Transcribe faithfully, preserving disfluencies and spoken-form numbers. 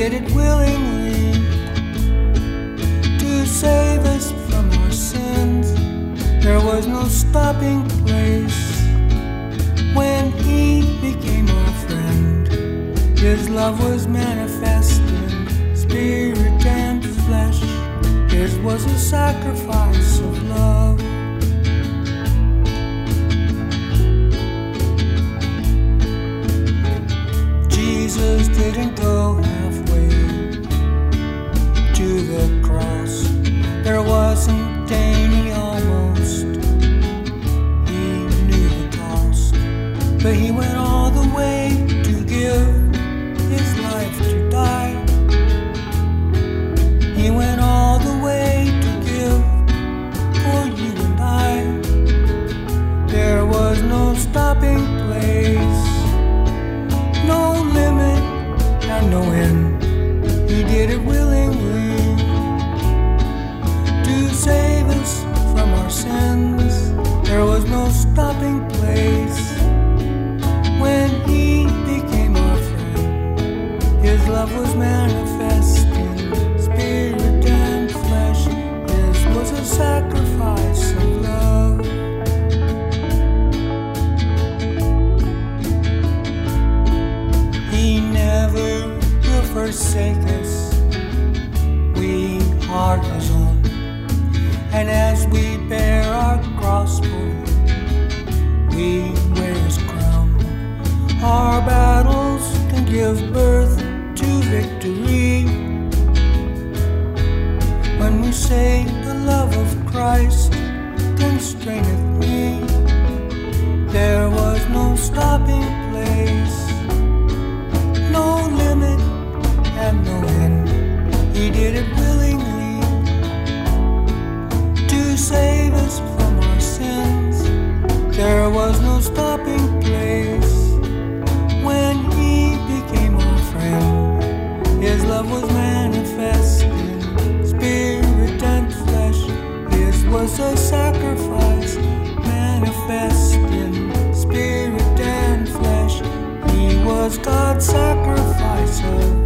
did it willingly to save us from our sins. There was no stopping place when He became our friend. His love was manifest in spirit and flesh. His was a sacrifice of love. Jesus didn't go halfway to the cross. There wasn't any almost. He knew the cost, but He went all the way to give His life to die. He went all the way to give for you and I. There was no stopping place, no limit and no end. He did it willingly to save us from our sins. There was no stopping place when He became our friend. His love was manifest in spirit and flesh. His was a sacrifice of love. He never will forsake us. We are His own. And as we bear our gospel, we wear His crown. Our battles can give birth to victory when we say the love of Christ constraineth me. There was no stopping place, no limit and no end. He did it willingly to save us from our sins. There was no stopping place when He became our friend. His love was manifest in spirit and flesh. His was a sacrifice manifest in spirit and flesh. He was God's sacrifice of